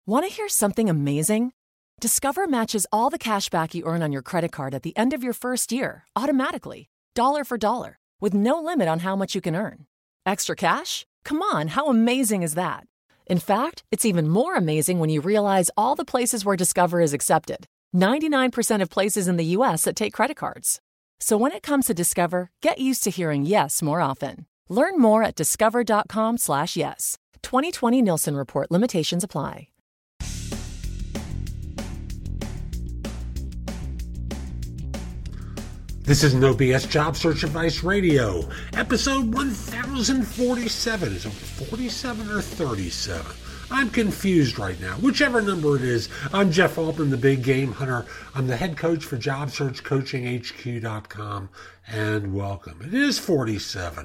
Want to hear something amazing? Discover matches all the cash back you earn on your credit card at the end of your first year, automatically, dollar for dollar, with no limit on how much you can earn. Extra cash? Come on, how amazing is that? In fact, it's even more amazing when you realize all the places where Discover is accepted. 99% of places in the U.S. that take credit cards. So when it comes to Discover, get used to hearing yes more often. Learn more at discover.com/yes. 2020 Nielsen Report. Limitations apply. This is No BS Job Search Advice Radio, episode 1047. Is it 47 or 37? I'm confused right now. Whichever number it is, I'm Jeff Altman, the Big Game Hunter. I'm the head coach for JobSearchCoachingHQ.com, and welcome. It is 47.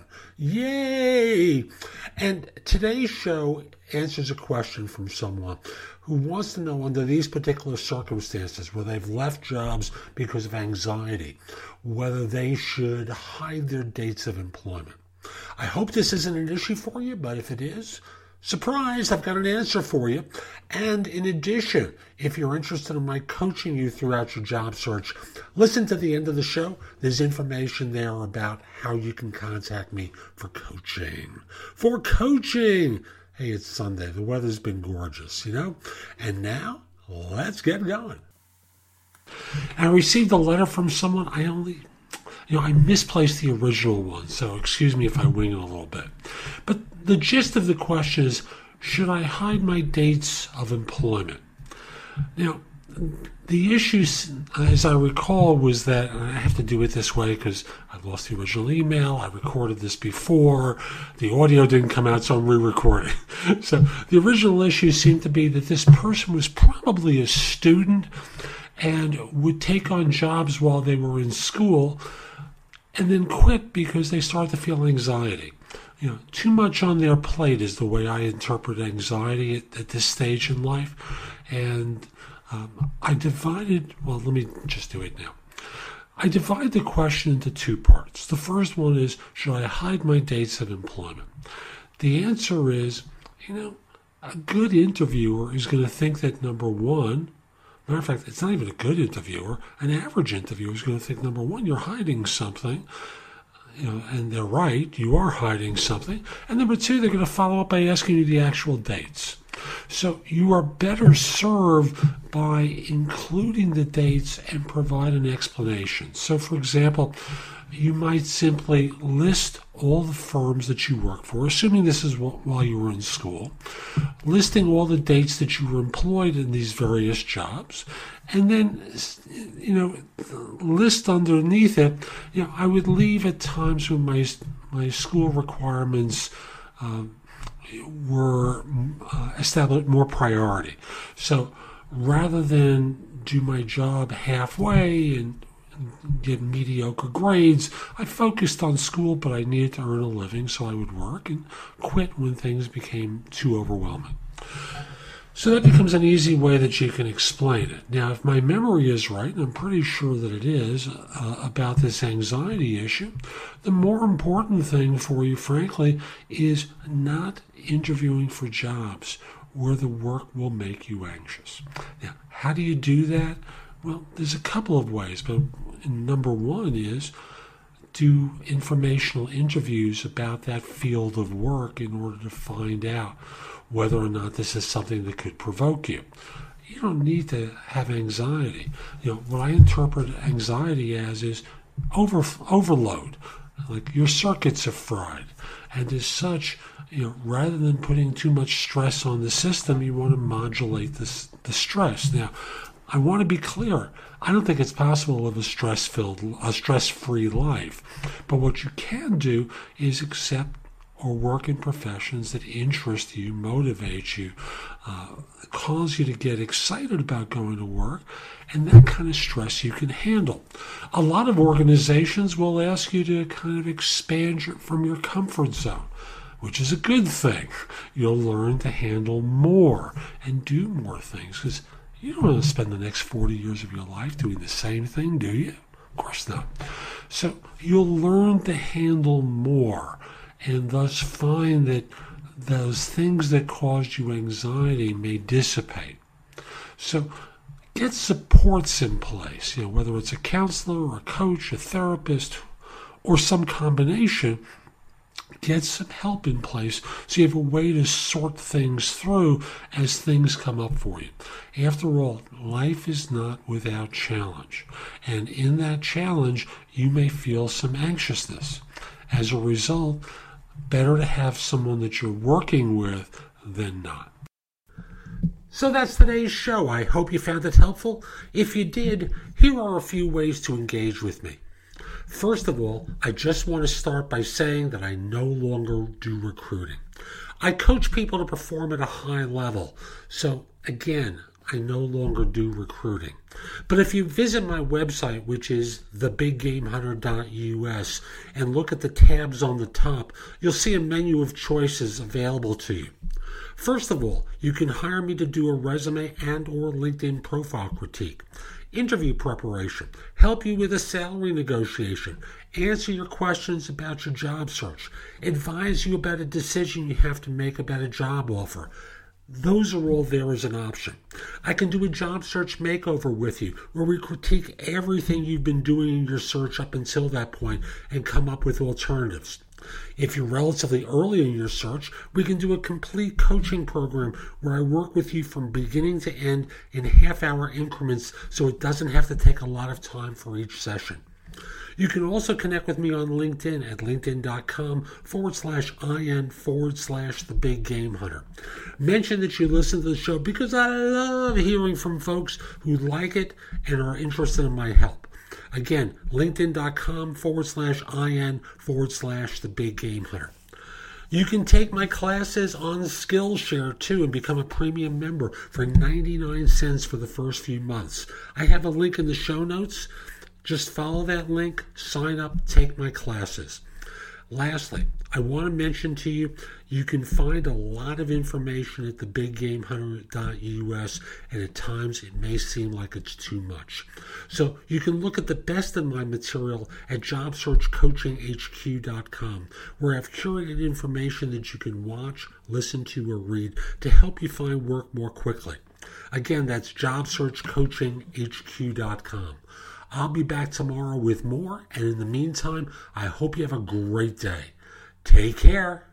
Yay! And today's show answers a question from someone who wants to know, under these particular circumstances where they've left jobs because of anxiety, whether they should hide their dates of employment. I hope this isn't an issue for you, but if it is, surprise, I've got an answer for you. And in addition, if you're interested in my coaching you throughout your job search, listen to the end of the show. There's information there about how you can contact me for coaching. For coaching! Hey, it's Sunday. The weather's been gorgeous, you know? And now, let's get going. I received a letter from someone. I misplaced the original one, so excuse me if I wing it a little bit. But the gist of the question is, should I hide my dates of employment? Now, the issue, as I recall, was that, and I have to do it this way because I lost the original email, I recorded this before, the audio didn't come out, so I'm re-recording. So the original issue seemed to be that this person was probably a student and would take on jobs while they were in school and then quit because they started to feel anxiety. You know, too much on their plate is the way I interpret anxiety at this stage in life. And I divided, let me just do it now. I divide the question into two parts. The first one is, should I hide my dates of employment? The answer is, a good interviewer is going to think that, number one, matter of fact, it's not even a good interviewer. An average interviewer is going to think, number one, you're hiding something. And they're right, you are hiding something. And number two, they're going to follow up by asking you the actual dates. So you are better served by including the dates and provide an explanation. So, for example, you might simply list all the firms that you work for, assuming this is while you were in school, listing all the dates that you were employed in these various jobs, and then, list underneath it, I would leave at times when my school requirements were established more priority. So rather than do my job halfway and get mediocre grades, I focused on school, but I needed to earn a living, so I would work and quit when things became too overwhelming. So that becomes an easy way that you can explain it. Now, if my memory is right, and I'm pretty sure that it is, about this anxiety issue, the more important thing for you, frankly, is not interviewing for jobs where the work will make you anxious. Now, how do you do that? Well, there's a couple of ways, but number one is do informational interviews about that field of work in order to find out whether or not this is something that could provoke you. You don't need to have anxiety. What I interpret anxiety as is overload. Like your circuits are fried. And as such, rather than putting too much stress on the system, you want to modulate the stress. Now, I want to be clear. I don't think it's possible to live a stress-free life. But what you can do is accept or work in professions that interest you, motivate you, cause you to get excited about going to work, and that kind of stress you can handle. A lot of organizations will ask you to kind of expand from your comfort zone, which is a good thing. You'll learn to handle more and do more things, because you don't want to spend the next 40 years of your life doing the same thing, do you? Of course not. So you'll learn to handle more and thus find that those things that caused you anxiety may dissipate. So get supports in place, whether it's a counselor or a coach, a therapist, or some combination. Get some help in place so you have a way to sort things through as things come up for you. After all, life is not without challenge. And in that challenge, you may feel some anxiousness. As a result, better to have someone that you're working with than not. So that's today's show. I hope you found it helpful. If you did, here are a few ways to engage with me. First of all, I just want to start by saying that I no longer do recruiting. I coach people to perform at a high level. So again, I no longer do recruiting. But if you visit my website, which is thebiggamehunter.us, and look at the tabs on the top, you'll see a menu of choices available to you. First of all, you can hire me to do a resume and or LinkedIn profile critique, interview preparation, help you with a salary negotiation, answer your questions about your job search, advise you about a decision you have to make about a job offer. Those are all there as an option. I can do a job search makeover with you, where we critique everything you've been doing in your search up until that point and come up with alternatives. If you're relatively early in your search, we can do a complete coaching program where I work with you from beginning to end in half-hour increments so it doesn't have to take a lot of time for each session. You can also connect with me on LinkedIn at linkedin.com/IN/thebiggamehunter. Mention that you listen to the show because I love hearing from folks who like it and are interested in my help. Again, linkedin.com/IN/thebiggamehunter. You can take my classes on Skillshare too and become a premium member for 99 cents for the first few months. I have a link in the show notes. Just follow that link, sign up, take my classes. Lastly, I want to mention to you, you can find a lot of information at thebiggamehunter.us, and at times it may seem like it's too much. So you can look at the best of my material at JobSearchCoachingHQ.com, where I've curated information that you can watch, listen to, or read to help you find work more quickly. Again, that's JobSearchCoachingHQ.com. I'll be back tomorrow with more, and in the meantime, I hope you have a great day. Take care.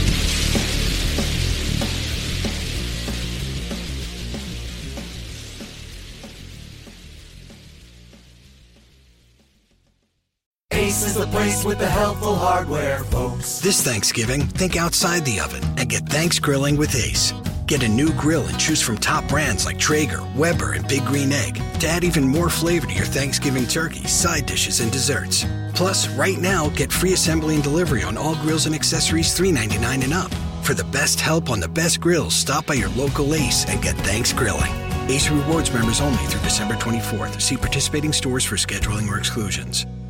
Ace is the place with the helpful hardware, folks. This Thanksgiving, think outside the oven and get Thanks Grilling with Ace. Get a new grill and choose from top brands like Traeger, Weber, and Big Green Egg to add even more flavor to your Thanksgiving turkey, side dishes, and desserts. Plus, right now, get free assembly and delivery on all grills and accessories $3.99 and up. For the best help on the best grills, stop by your local Ace and get Thanks Grilling. Ace Rewards members only through December 24th. See participating stores for scheduling or exclusions.